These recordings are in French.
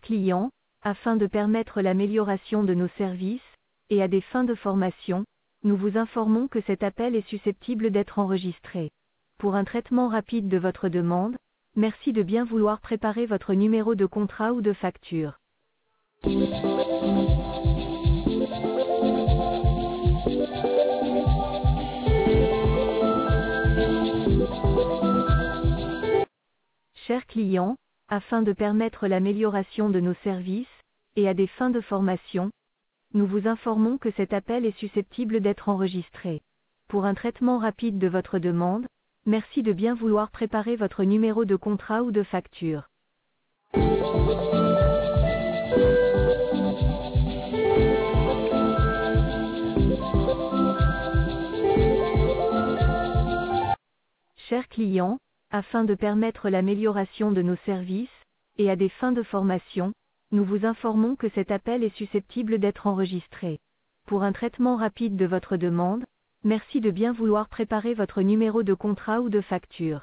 clients, afin de permettre l'amélioration de nos services, et à des fins de formation, nous vous informons que cet appel est susceptible d'être enregistré. Pour un traitement rapide de votre demande, merci de bien vouloir préparer votre numéro de contrat ou de facture. Chers clients, afin de permettre l'amélioration de nos services, et à des fins de formation, nous vous informons que cet appel est susceptible d'être enregistré. Pour un traitement rapide de votre demande, merci de bien vouloir préparer votre numéro de contrat ou de facture. Chers clients, afin de permettre l'amélioration de nos services, et à des fins de formation, nous vous informons que cet appel est susceptible d'être enregistré. Pour un traitement rapide de votre demande, merci de bien vouloir préparer votre numéro de contrat ou de facture.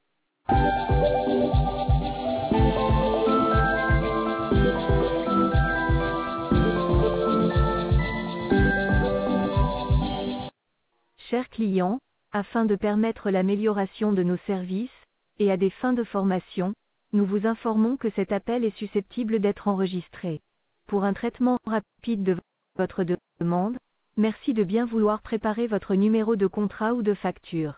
Chers clients, afin de permettre l'amélioration de nos services, et à des fins de formation, nous vous informons que cet appel est susceptible d'être enregistré. Pour un traitement rapide de votre demande, merci de bien vouloir préparer votre numéro de contrat ou de facture.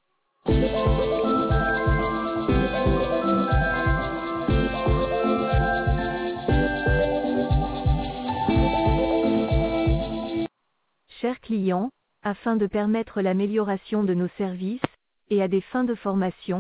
Chers clients, afin de permettre l'amélioration de nos services, et à des fins de formation,